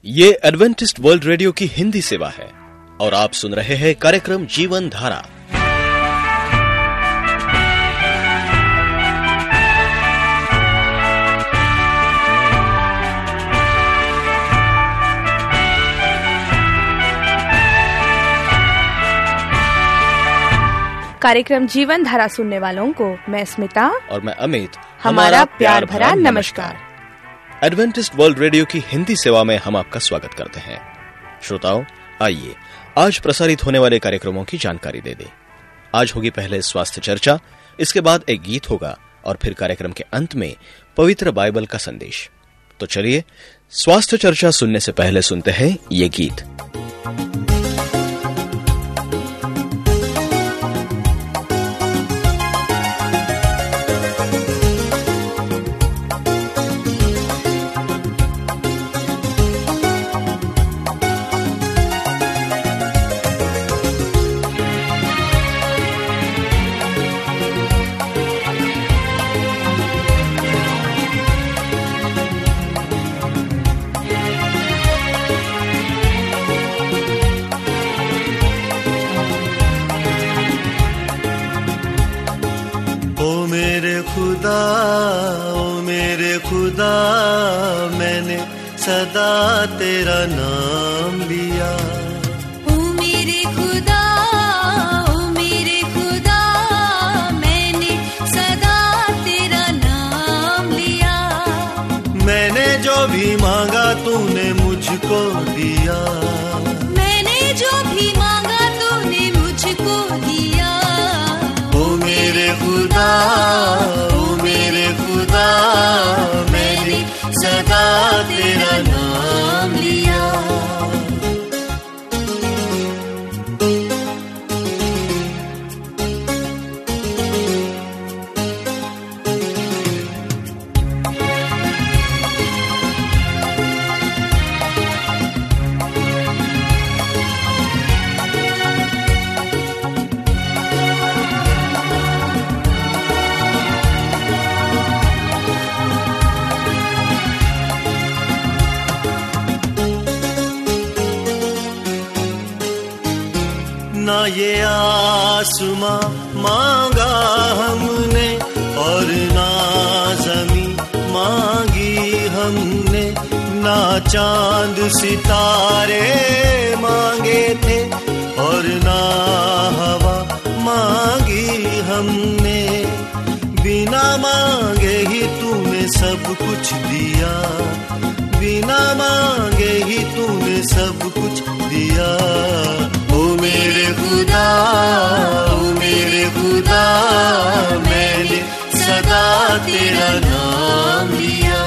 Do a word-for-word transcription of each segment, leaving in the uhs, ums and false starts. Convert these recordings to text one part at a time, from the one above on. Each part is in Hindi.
ये एडवेंटिस्ट वर्ल्ड रेडियो की हिंदी सेवा है और आप सुन रहे हैं कार्यक्रम जीवन धारा। कार्यक्रम जीवन धारा सुनने वालों को मैं स्मिता और मैं अमित हमारा प्यार भरा नमस्कार। एडवेंटिस्ट वर्ल्ड रेडियो की हिंदी सेवा में हम आपका स्वागत करते हैं। श्रोताओं, आइए आज प्रसारित होने वाले कार्यक्रमों की जानकारी दे दें। आज होगी पहले स्वास्थ्य चर्चा, इसके बाद एक गीत होगा और फिर कार्यक्रम के अंत में पवित्र बाइबल का संदेश। तो चलिए स्वास्थ्य चर्चा सुनने से पहले सुनते हैं ये गीत। ओ मेरे खुदा, मैंने सदा तेरा नाम लिया। ओ मेरे खुदा, ओ मेरे खुदा, मैंने सदा तेरा नाम लिया। मैंने जो भी मांगा तूने मुझको दिया। मैंने जो भी मांगा तूने मुझको दिया। ओ मेरे खुदा, मैंने सदा तेरा नाम लिया। ना ये आसमां मांगा हमने और ना ज़मीं मांगी हमने, ना चांद सितारे मांगे थे और ना हवा मांगी हमने। बिना मांगे ही तूने सब कुछ दिया। बिना मांगे ही तूने सब कुछ दिया। ओ मेरे खुदा, ओ मेरे खुदा, मैंने सदा तेरा नाम लिया।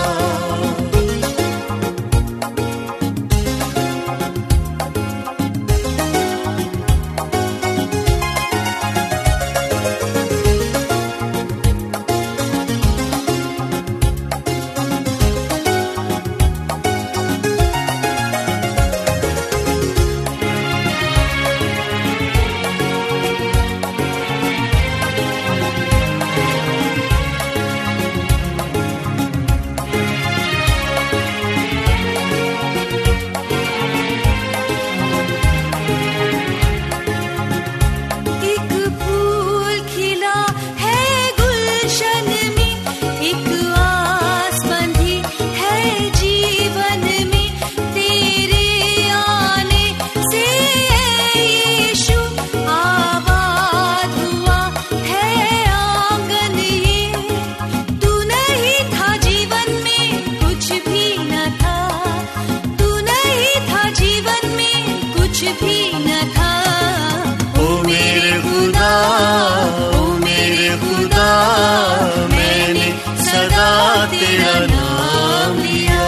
तेरा नाम लिया।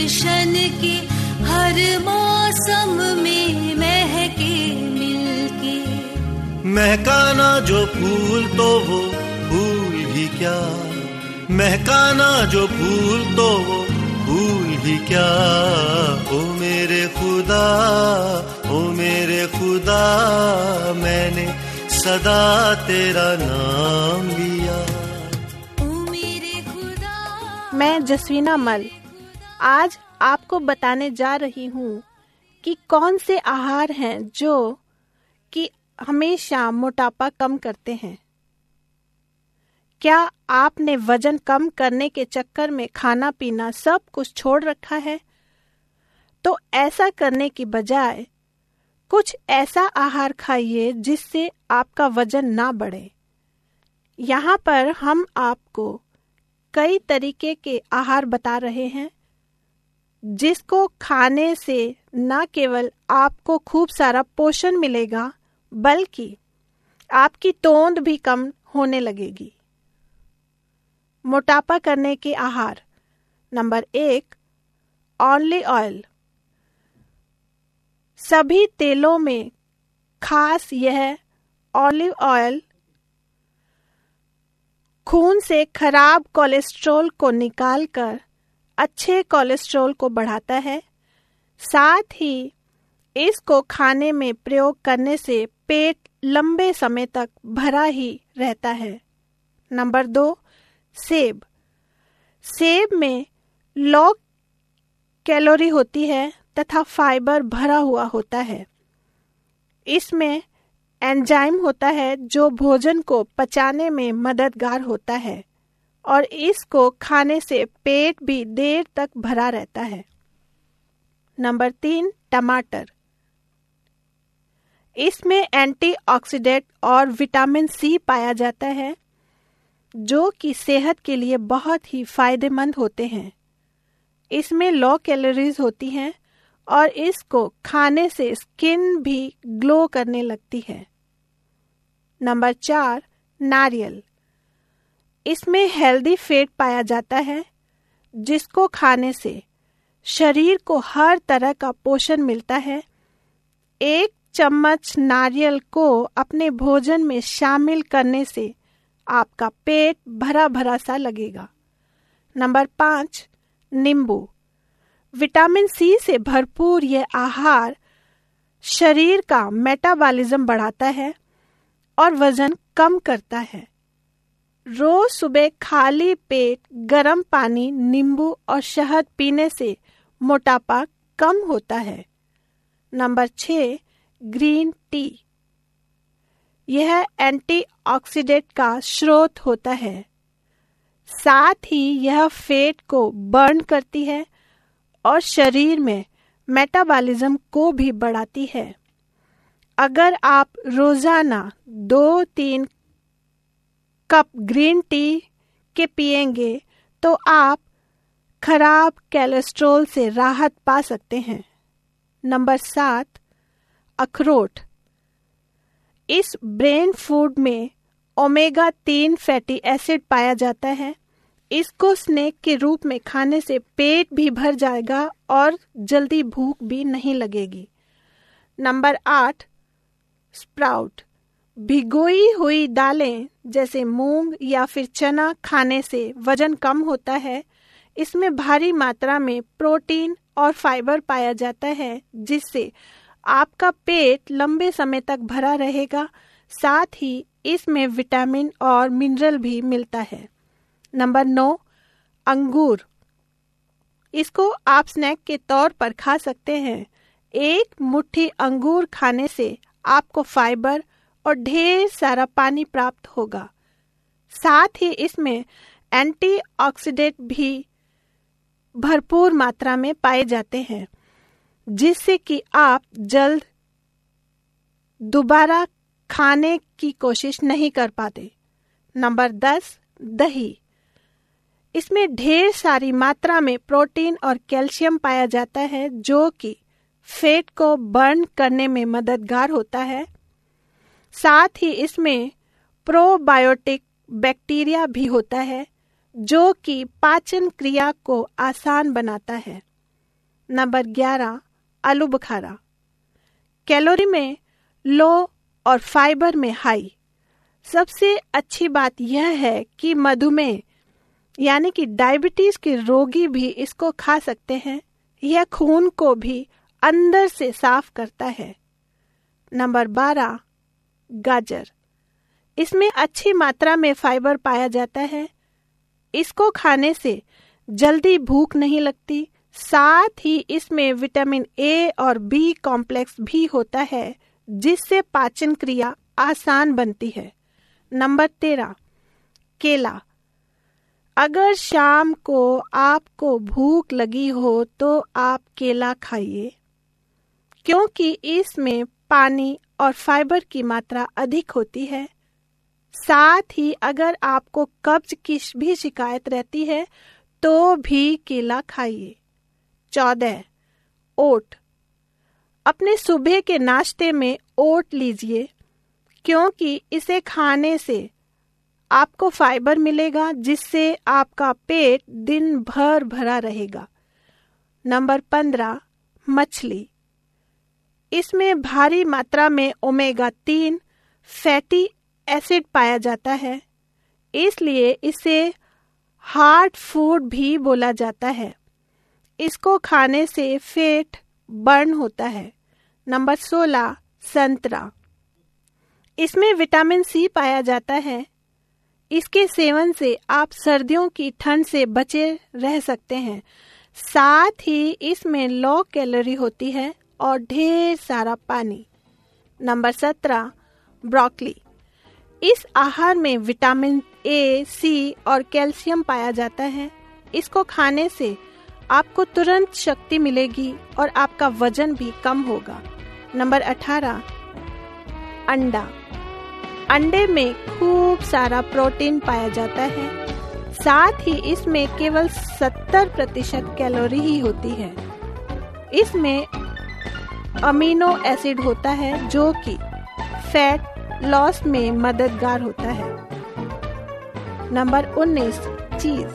गुलशन के हर मौसम में महके मिलके। महकाना जो फूल तो वो फूल ही क्या, महकाना जो फूल तो वो फूल ही क्या। ओ मेरे खुदा, ओ मेरे खुदा, मैंने सदा तेरा नाम लिया। ओ मेरे खुदा। मैं जसवीना मल आज आपको बताने जा रही हूँ कि कौन से आहार हैं जो कि हमेशा मोटापा कम करते हैं। क्या आपने वजन कम करने के चक्कर में खाना पीना सब कुछ छोड़ रखा है? तो ऐसा करने की बजाय कुछ ऐसा आहार खाइए जिससे आपका वजन ना बढ़े। यहाँ पर हम आपको कई तरीके के आहार बता रहे हैं जिसको खाने से न केवल आपको खूब सारा पोषण मिलेगा बल्कि आपकी तोंद भी कम होने लगेगी। मोटापा करने के आहार। नंबर एक, ओनली ऑयल। सभी तेलों में खास यह ऑलिव ऑयल खून से खराब कोलेस्ट्रॉल को निकालकर अच्छे कोलेस्ट्रॉल को बढ़ाता है। साथ ही इसको खाने में प्रयोग करने से पेट लंबे समय तक भरा ही रहता है। नंबर दो, सेब। सेब में लो कैलोरी होती है तथा फाइबर भरा हुआ होता है। इसमें एंजाइम होता है जो भोजन को पचाने में मददगार होता है और इसको खाने से पेट भी देर तक भरा रहता है। नंबर तीन, टमाटर। इसमें एंटीऑक्सीडेंट और विटामिन सी पाया जाता है जो कि सेहत के लिए बहुत ही फायदेमंद होते हैं। इसमें लो कैलोरीज होती हैं और इसको खाने से स्किन भी ग्लो करने लगती है। नंबर चार, नारियल। इसमें हेल्दी फैट पाया जाता है जिसको खाने से शरीर को हर तरह का पोषण मिलता है। एक चम्मच नारियल को अपने भोजन में शामिल करने से आपका पेट भरा भरा सा लगेगा। नंबर पाँच, नींबू। विटामिन सी से भरपूर यह आहार शरीर का मेटाबॉलिज्म बढ़ाता है और वजन कम करता है। रोज सुबह खाली पेट गर्म पानी, नींबू और शहद पीने से मोटापा कम होता है। नंबर छः, ग्रीन टी। यह एंटीऑक्सीडेंट का स्रोत होता है। साथ ही यह फैट को बर्न करती है और शरीर में मेटाबॉलिज्म को भी बढ़ाती है। अगर आप रोजाना दो तीन कप ग्रीन टी के पिएंगे तो आप खराब कोलेस्ट्रॉल से राहत पा सकते हैं। नंबर सात, अखरोट। इस ब्रेन फूड में ओमेगा तीन फैटी एसिड पाया जाता है। इसको स्नैक के रूप में खाने से पेट भी भर जाएगा और जल्दी भूख भी नहीं लगेगी। नंबर आठ, स्प्राउट। भिगोई हुई दालें जैसे मूंग या फिर चना खाने से वजन कम होता है। इसमें भारी मात्रा में प्रोटीन और फाइबर पाया जाता है जिससे आपका पेट लंबे समय तक भरा रहेगा। साथ ही इसमें विटामिन और मिनरल भी मिलता है। नंबर नौ, अंगूर। इसको आप स्नैक के तौर पर खा सकते हैं। एक मुट्ठी अंगूर खाने से आपको फाइबर और ढेर सारा पानी प्राप्त होगा। साथ ही इसमें एंटीऑक्सीडेंट भी भरपूर मात्रा में पाए जाते हैं जिससे कि आप जल्द दोबारा खाने की कोशिश नहीं कर पाते। नंबर दस, दही। इसमें ढेर सारी मात्रा में प्रोटीन और कैल्शियम पाया जाता है जो कि फैट को बर्न करने में मददगार होता है। साथ ही इसमें प्रोबायोटिक बैक्टीरिया भी होता है जो कि पाचन क्रिया को आसान बनाता है। नंबर ग्यारह, आलू बुखारा। कैलोरी में लो और फाइबर में हाई। सबसे अच्छी बात यह है कि मधुमेह यानी कि डायबिटीज के रोगी भी इसको खा सकते हैं। यह खून को भी अंदर से साफ करता है। नंबर बारह, गाजर। इसमें अच्छी मात्रा में फाइबर पाया जाता है। इसको खाने से जल्दी भूख नहीं लगती। साथ ही इसमें विटामिन ए और बी कॉम्प्लेक्स भी होता है, जिससे पाचन क्रिया आसान बनती है। नंबर तेरह, केला। अगर शाम को आपको भूख लगी हो तो आप केला खाइए, क्योंकि इसमें पानी और फाइबर की मात्रा अधिक होती है। साथ ही अगर आपको कब्ज की भी शिकायत रहती है तो भी केला खाइए। चौदह, ओट। अपने सुबह के नाश्ते में ओट लीजिए, क्योंकि इसे खाने से आपको फाइबर मिलेगा, जिससे आपका पेट दिन भर भरा रहेगा। नंबर पंद्रह, मछली। इसमें भारी मात्रा में ओमेगा तीन फैटी एसिड पाया जाता है, इसलिए इसे हार्ट फूड भी बोला जाता है। इसको खाने से फैट बर्न होता है। नंबर सोलह, संतरा। इसमें विटामिन सी पाया जाता है। इसके सेवन से आप सर्दियों की ठंड से बचे रह सकते हैं। साथ ही इसमें लो कैलोरी होती है और ढेर सारा पानी। नंबर सत्रह, ब्रोकली। इस आहार में विटामिन ए, सी और कैल्शियम पाया जाता है। इसको खाने से आपको तुरंत शक्ति मिलेगी और आपका वजन भी कम होगा। नंबर अठारह, अंडा। अंडे में खूब सारा प्रोटीन पाया जाता है। साथ ही इसमें केवल सत्तर प्रतिशत कैलोरी ही होती है। इसमें अमीनो एसिड होता है, जो कि फैट लॉस में मददगार होता है। नंबर उन्नीस, चीज।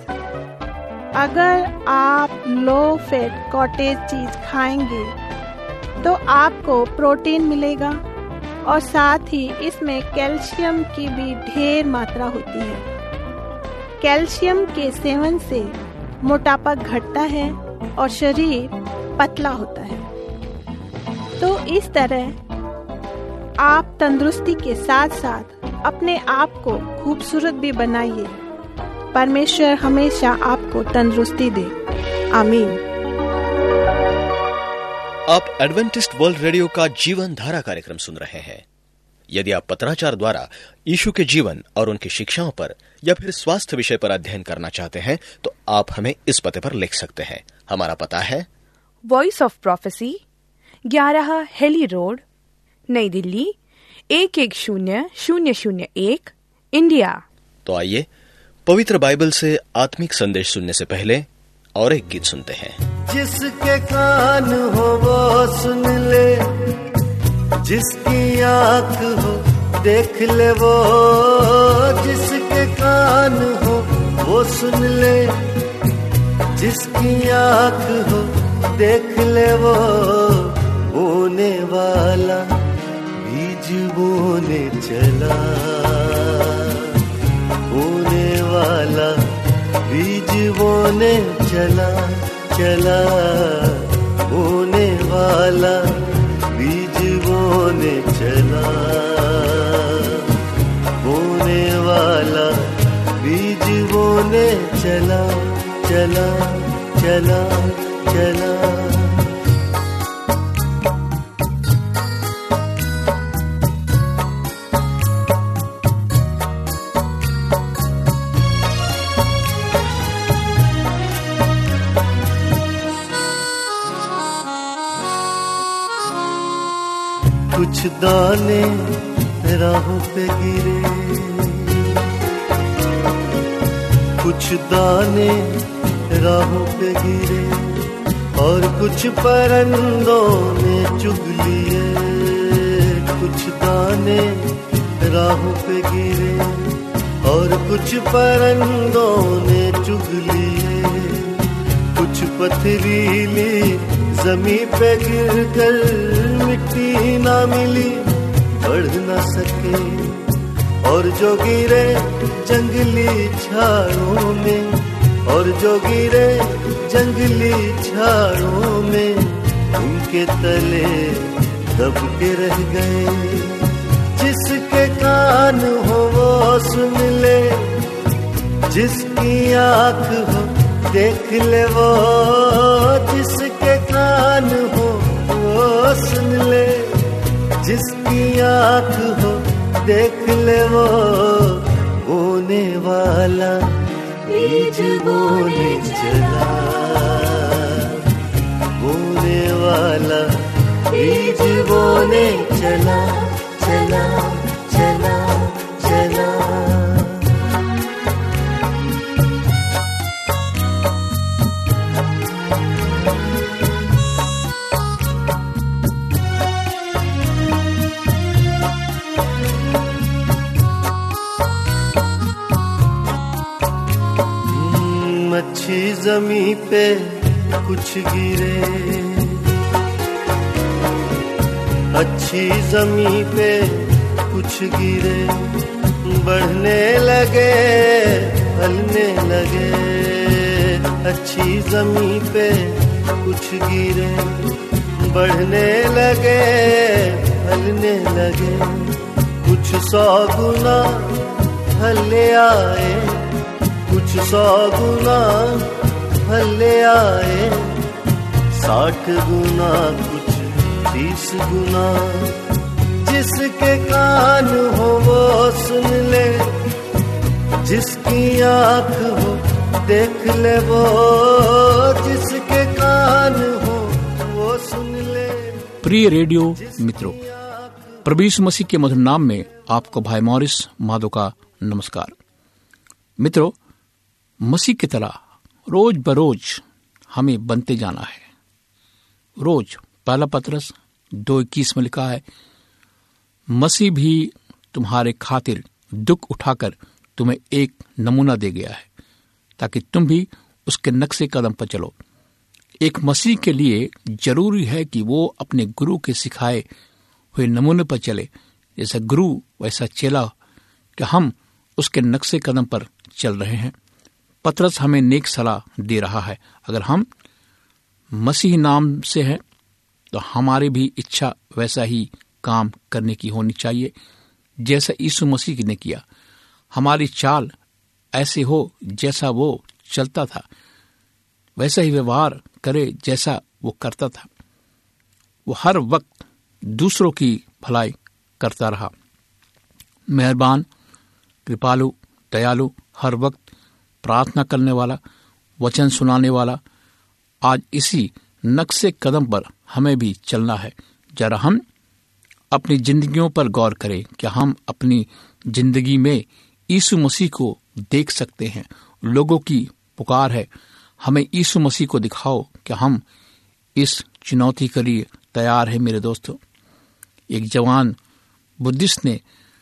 अगर आप लो फैट कॉटेज चीज खाएंगे तो आपको प्रोटीन मिलेगा और साथ ही इसमें कैल्शियम की भी ढेर मात्रा होती है। कैल्शियम के सेवन से मोटापा घटता है और शरीर पतला होता है। तो इस तरह आप तंदुरुस्ती के साथ साथ अपने आप को खूबसूरत भी बनाइए। परमेश्वर हमेशा आपको तंदुरुस्ती दे। आमीन। आप एडवेंटिस्ट वर्ल्ड रेडियो का जीवन धारा कार्यक्रम सुन रहे हैं। यदि आप पत्राचार द्वारा यीशु के जीवन और उनकी शिक्षाओं पर या फिर स्वास्थ्य विषय पर अध्ययन करना चाहते हैं तो आप हमें इस पते पर लिख सकते हैं। हमारा पता है वॉइस ऑफ प्रोफेसी, ग्यारह हेली रोड, नई दिल्ली एक एक शून्य शून्य शून्य एक, इंडिया। तो आइए पवित्र बाइबल से आत्मिक संदेश सुनने से पहले और एक गीत सुनते हैं। जिसके कान हो वो सुन ले, जिसकी आँख हो देख ले वो, जिसके कान हो वो सुन ले, जिसकी आँख हो देख ले वो, बोने वाला बीज बोने चला, बोने वाला बीज बोने चला चला, बोने वाला बीज बोने चला, बोने वाला बीज बोने चला चला चला चला। कुछ दाने राहों पे गिरे, कुछ दाने राहों पे गिरे और कुछ परिंदों ने चुग लिए, कुछ दाने राहों पे गिरे और कुछ परिंदों ने चुग लिए, कुछ पथरीली जमी पे गिर कर मिट्टी ना मिली बढ़ ना सके, और जो गिरे जंगली झाड़ों में, और जो गिरे जंगली झाड़ों में, उनके तले दब के रह गए। जिसके कान हो वो सुन ले, जिसकी आँख हो देख ले वो, जिसके कान हो वो सुन ले, जिसकी आँख हो देख ले वो, बोने वाला बीज बोने चला, बोने वाला बीज बोने चला, चला चला चला। अच्छी जमी पे कुछ गिरे, अच्छी जमी पे कुछ गिरे, बढ़ने लगे फलने लगे। अच्छी जमी पे कुछ गिरे, बढ़ने लगे फलने लगे। कुछ सौ गुना फले आए, कुछ सौ गुना फले आए, साठ गुना कुछ तीस गुना। जिसके कान हो वो सुन ले, जिसकी आँख हो देख ले वो, जिसके कान हो वो सुन ले। प्रिय रेडियो मित्रों, प्रभु यीशु मसीह के मधुर नाम में आपको भाई मॉरिस माधो का नमस्कार। मित्रों, मसीह की तरह रोज बरोज हमें बनते जाना है। रोज पहला पत्रस दो इक्कीस में लिखा है, मसीह भी तुम्हारे खातिर दुख उठाकर तुम्हें एक नमूना दे गया है, ताकि तुम भी उसके नक्शे कदम पर चलो। एक मसीह के लिए जरूरी है कि वो अपने गुरु के सिखाए हुए नमूने पर चले। जैसा गुरु वैसा चेला, कि हम उसके नक्शे कदम पर चल रहे हैं। पतरस हमें नेक सलाह दे रहा है। अगर हम मसीह नाम से हैं तो हमारी भी इच्छा वैसा ही काम करने की होनी चाहिए जैसा यीशु मसीह ने किया। हमारी चाल ऐसे हो जैसा वो चलता था, वैसा ही व्यवहार करे जैसा वो करता था। वो हर वक्त दूसरों की भलाई करता रहा। मेहरबान, कृपालु, दयालु, हर वक्त प्रार्थना करने वाला, वचन सुनाने वाला। आज इसी नक्शे कदम पर हमें भी चलना है। जरा हम अपनी जिंदगियों पर गौर करें कि हम अपनी जिंदगी में यीशु मसीह को देख सकते हैं। लोगों की पुकार है, हमें यीशु मसीह को दिखाओ कि हम इस चुनौती के लिए तैयार है। मेरे दोस्तों, एक जवान बुद्धिस्ट ने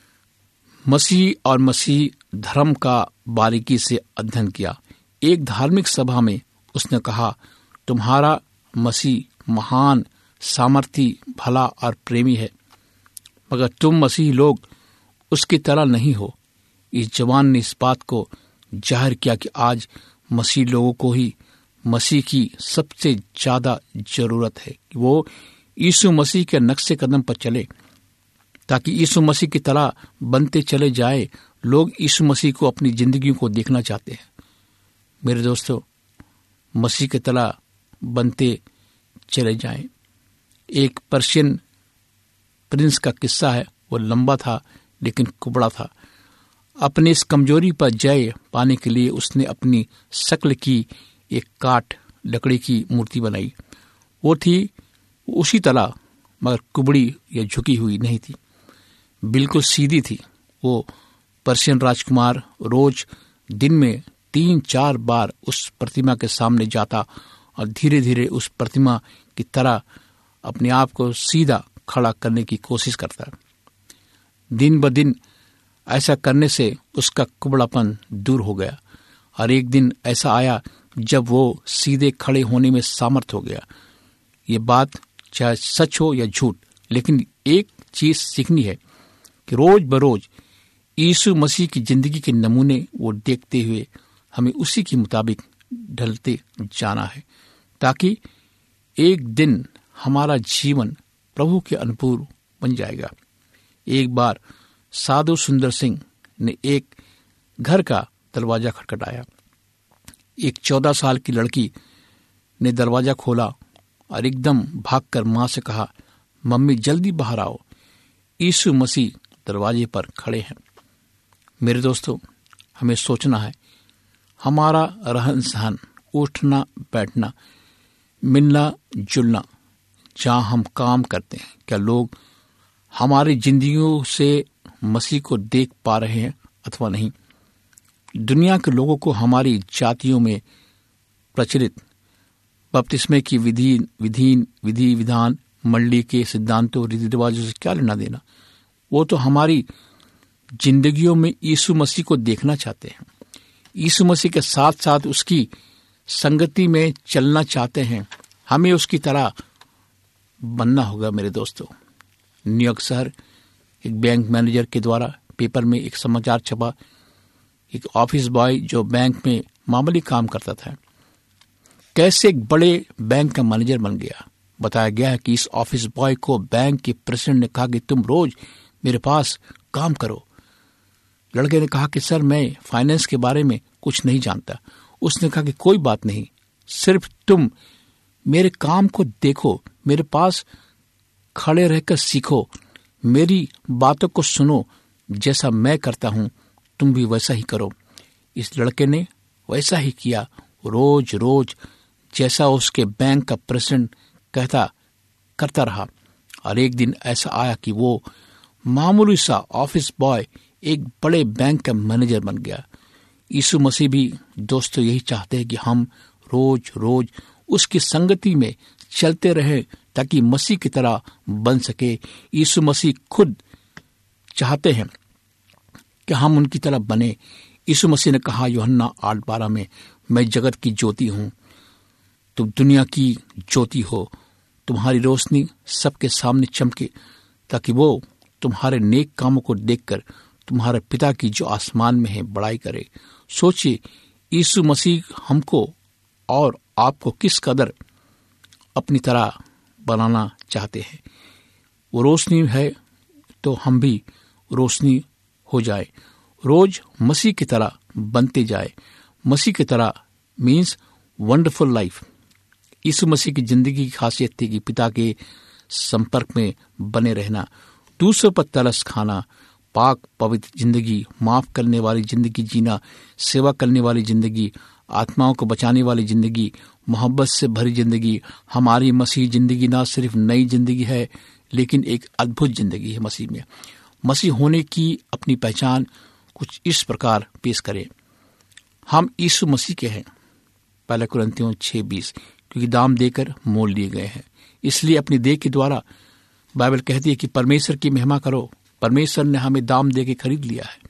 मसीह और मसीह धर्म का बारीकी से अध्ययन किया। एक धार्मिक सभा में उसने कहा, तुम्हारा मसीह महान, सामर्थी, भला और प्रेमी है, मगर तुम मसीह लोग उसकी तरह नहीं हो। इस जवान ने इस बात को जाहिर किया कि आज मसीह लोगों को ही मसीह की सबसे ज्यादा जरूरत है कि वो यीशु मसीह के नक्शे कदम पर चले, ताकि यीशु मसीह की तरह बनते चले जाए। लोग यीशु मसीह को अपनी जिंदगी को देखना चाहते हैं। मेरे दोस्तों, मसीह की तरह बनते चले जाएं। एक पर्शियन प्रिंस का किस्सा है। वो लंबा था लेकिन कुबड़ा था। अपनी इस कमजोरी पर जय पाने के लिए उसने अपनी शक्ल की एक काठ लकड़ी की मूर्ति बनाई। वो थी उसी तरह, मगर कुबड़ी या झुकी हुई नहीं थी, बिल्कुल सीधी थी। वो पर्शियन राजकुमार रोज दिन में तीन चार बार उस प्रतिमा के सामने जाता और धीरे धीरे उस प्रतिमा की तरह अपने आप को सीधा खड़ा करने की कोशिश करता। दिन ब दिन ऐसा करने से उसका कुबड़ापन दूर हो गया, और एक दिन ऐसा आया जब वो सीधे खड़े होने में सामर्थ हो गया। ये बात चाहे सच हो या झूठ, लेकिन एक चीज सीखनी है कि रोज बरोज यीशु मसीह की जिंदगी के नमूने वो देखते हुए हमें उसी के मुताबिक ढलते जाना है, ताकि एक दिन हमारा जीवन प्रभु के अनुरूप बन जाएगा। एक बार साधु सुंदर सिंह ने एक घर का दरवाजा खटखटाया। एक चौदह साल की लड़की ने दरवाजा खोला और एकदम भागकर मां से कहा, मम्मी जल्दी बाहर आओ, यीशु मसीह दरवाजे पर खड़े हैं। मेरे दोस्तों, हमें सोचना है, हमारा रहन सहन, उठना बैठना, मिलना जुलना, जहां हम काम करते हैं, क्या लोग हमारी जिंदगियों से मसीह को देख पा रहे हैं अथवा नहीं? दुनिया के लोगों को हमारी जातियों में प्रचलित बपतिस्मे की विधि विधि विधि विधान, मंडली के सिद्धांतों, रीति रिवाजों से क्या लेना देना? वो तो हमारी जिंदगियों में यीशु मसीह को देखना चाहते हैं, यीशु मसीह के साथ साथ उसकी संगति में चलना चाहते हैं। हमें उसकी तरह बनना होगा। मेरे दोस्तों, न्यूयॉर्क शहर एक बैंक मैनेजर के द्वारा पेपर में एक समाचार छपा। एक ऑफिस बॉय जो बैंक में मामूली काम करता था, कैसे एक बड़े बैंक का मैनेजर बन गया। बताया गया है कि इस ऑफिस बॉय को बैंक के प्रेसिडेंट ने कहा कि तुम रोज मेरे पास काम करो। लड़के ने कहा कि सर, मैं फाइनेंस के बारे में कुछ नहीं जानता। उसने कहा कि कोई बात नहीं, सिर्फ तुम मेरे काम को देखो, मेरे पास खड़े रहकर सीखो, मेरी बातों को सुनो, जैसा मैं करता हूं तुम भी वैसा ही करो। इस लड़के ने वैसा ही किया। रोज रोज जैसा उसके बैंक का प्रेसिडेंट कहता करता रहा, और एक दिन ऐसा आया कि वो मामूली सा ऑफिस बॉय एक बड़े बैंक का मैनेजर बन गया। यीशु मसीह भी दोस्तों यही चाहते हैं कि हम रोज रोज उसकी संगति में चलते रहें, ताकि मसीह की तरह बन सके। यीशु मसीह खुद चाहते हैं कि हम उनकी तरह बने। यीशु मसीह ने कहा यूहन्ना आठ बारह में, मैं जगत की ज्योति हूं, तुम दुनिया की ज्योति हो। तुम्हारी रोशनी सबके सामने चमके, ताकि वो तुम्हारे नेक कामों को देखकर तुम्हारे पिता की जो आसमान में है बड़ाई करे। सोचिए, यीशु मसीह हमको और आपको किस कदर अपनी तरह बनाना चाहते हैं। वो रोशनी है तो हम भी रोशनी हो जाए, रोज मसीह की तरह बनते जाए। मसीह की तरह मीन्स वंडरफुल लाइफ। यीशु मसीह की जिंदगी की खासियत थी कि पिता के संपर्क में बने रहना, दूसरों पर तरस खाना, पाक पवित्र जिंदगी, माफ करने वाली जिंदगी जीना, सेवा करने वाली जिंदगी, आत्माओं को बचाने वाली जिंदगी, मोहब्बत से भरी जिंदगी। हमारी मसीह जिंदगी ना सिर्फ नई जिंदगी है, लेकिन एक अद्भुत जिंदगी है मसीह में। मसीह होने की अपनी पहचान कुछ इस प्रकार पेश करें। हम यीशु मसीह के हैं, पहला कुरिन्थियों छह बीस, क्योंकि दाम देकर मोल लिए गए हैं। इसलिए अपनी देह के द्वारा बाइबल कहती है कि परमेश्वर की महिमा करो। परमेश्वर ने हमें दाम दे के खरीद लिया है।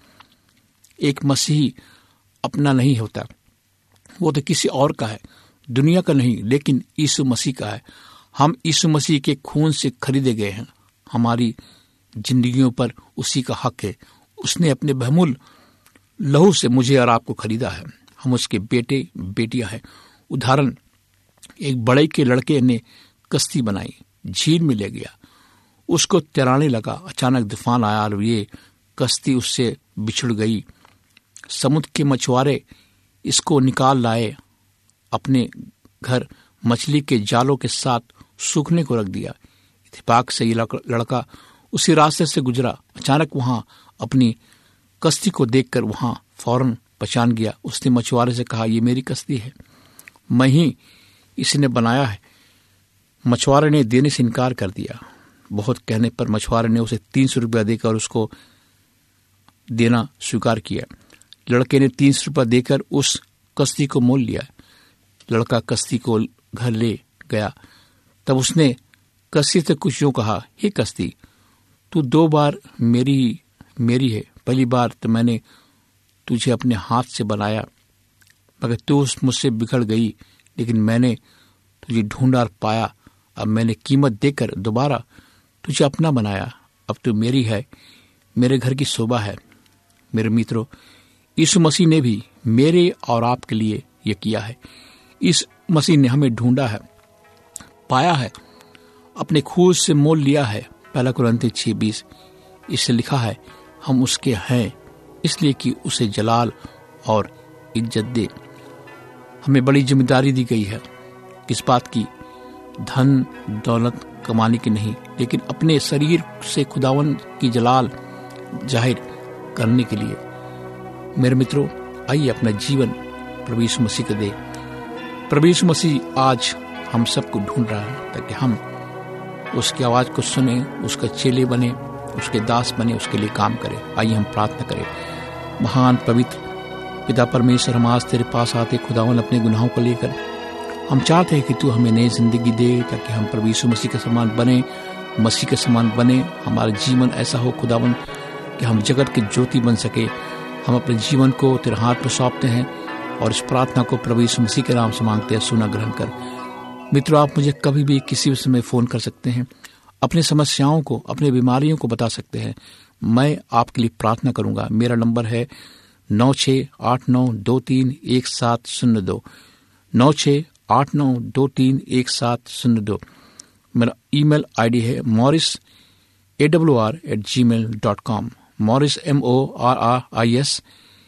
एक मसीही अपना नहीं होता, वो तो किसी और का है, दुनिया का नहीं, लेकिन यीशु मसीह का है। हम यीशु मसीह के खून से खरीदे गए हैं। हमारी जिंदगियों पर उसी का हक है। उसने अपने बहुमूल्य लहू से मुझे और आपको खरीदा है। हम उसके बेटे बेटियां हैं। उदाहरण, एक बड़े के लड़के ने कश्ती बनाई, झील में ले गया, उसको तैराने लगा। अचानक तूफान आया और ये कश्ती उससे बिछुड़ गई। समुद्र के मछुआरे इसको निकाल लाए अपने घर, मछली के जालों के साथ सूखने को रख दिया। इत्तेफाक से ये लड़का उसी रास्ते से गुजरा। अचानक वहां अपनी कश्ती को देखकर वहां फौरन पहचान गया। उसने मछुआरे से कहा, ये मेरी कश्ती है, मैं ही इसने बनाया है। मछुआरे ने देने से इनकार कर दिया। बहुत कहने पर मछुआरे ने उसे तीन सौ रुपया देकर उसको देना स्वीकार किया। लड़के ने तीन सौ रुपया देकर उस कश्ती को मोल लिया। लड़का कश्ती को घर ले गया। तब उसने कश्ती से कुछ यूं कहा, हे कश्ती, तू दो बार मेरी मेरी है। पहली बार तो मैंने तुझे अपने हाथ से बनाया, मगर तू मुझसे बिगड़ गई, लेकिन मैंने तुझे ढूंढा और पाया, अब मैंने कीमत देकर दोबारा तुझे अपना बनाया, अब तू मेरी है, मेरे घर की शोभा है। मेरे मित्रों, यीशु मसीह ने भी मेरे और आपके लिए ये किया है। इस मसीह ने हमें ढूंढा है, पाया है, अपने खून से मोल लिया है। पहला कुरिन्थियों छह बीस इससे लिखा है, हम उसके हैं इसलिए कि उसे जलाल और इज्जत दे। हमें बड़ी जिम्मेदारी दी गई है, किस बात की? धन दौलत कमाने की नहीं, लेकिन अपने शरीर से खुदावन की जलाल जाहिर करने के लिए। मेरे मित्रों, आइए अपना जीवन प्रभु यीशु मसीह को दे। प्रभु यीशु मसीह आज हम सबको ढूंढ रहा है ताकि हम उसकी आवाज को सुने, उसका चेले बने, उसके दास बने, उसके लिए काम करें। आइए हम प्रार्थना करें। महान पवित्र पिता परमेश्वर, हम आज तेरे पास आते खुदावन अपने गुनाहों को लेकर। हम चाहते हैं कि तू हमें नई जिंदगी दे ताकि हम प्रभु यीशु मसीह के समान बने, मसीह के समान बने। हमारा जीवन ऐसा हो खुदावन कि हम जगत की ज्योति बन सके। हम अपने जीवन को तेरे हाथ में सौंपते हैं और इस प्रार्थना को प्रभु यीशु मसीह के नाम से मांगते हैं, सुना ग्रहण कर। मित्रों, आप मुझे कभी भी किसी भी समय फोन कर सकते हैं, अपनी समस्याओं को, अपनी बीमारियों को बता सकते हैं। मैं आपके लिए प्रार्थना करूंगा। मेरा नंबर है नौ छः आठ नौ दो तीन एक सात शून्य दो, नौ छः आठ नौ दो तीन एक सात शून्य दो। मेरा ईमेल आईडी है Morris A W R at Gmail dot com, Morris M O R R I S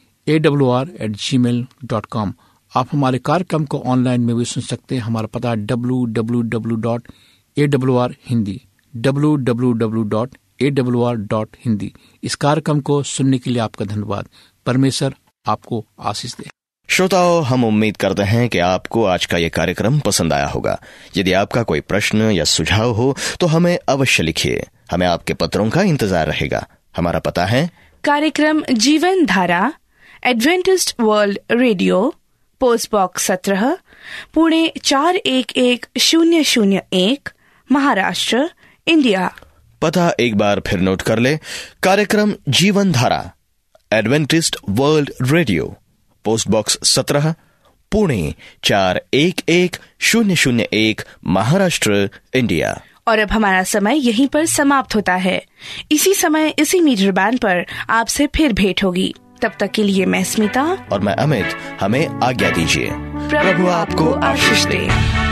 A W R at Gmail dot com. आप हमारे कार्यक्रम को ऑनलाइन में भी सुन सकते हैं। हमारा पता W W W dot A W R Hindi, W W W dot A W R dot Hindi. इस कार्यक्रम को सुनने के लिए आपका धन्यवाद। परमेश्वर आपको आशीष दे। श्रोताओं, हम उम्मीद करते हैं कि आपको आज का ये कार्यक्रम पसंद आया होगा। यदि आपका कोई प्रश्न या सुझाव हो तो हमें अवश्य लिखिए। हमें आपके पत्रों का इंतजार रहेगा। हमारा पता है कार्यक्रम Jeevan Dhara, Adventist world radio, post box सत्रह, पुणे चार एक एक शून्य शून्य एक, महाराष्ट्र, इंडिया। पता एक बार फिर नोट कर ले। कार्यक्रम Jeevan Dhara, Adventist world radio, post box सत्रह, पुणे चार एक एक शून्य शून्य एक, महाराष्ट्र, इंडिया। और अब हमारा समय यहीं पर समाप्त होता है। इसी समय इसी मीटर बैंड पर आपसे फिर भेंट होगी। तब तक के लिए मैं स्मिता और मैं अमित, हमें आज्ञा दीजिए। प्रभु आपको आशीष दे।